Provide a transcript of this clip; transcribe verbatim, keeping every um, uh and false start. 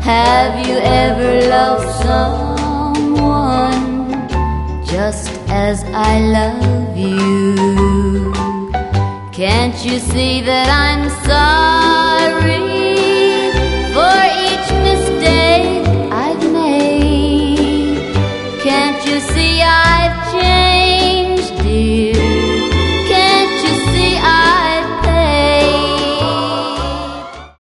Have you ever loved someone just as I love you? Can't you see that I'm sorry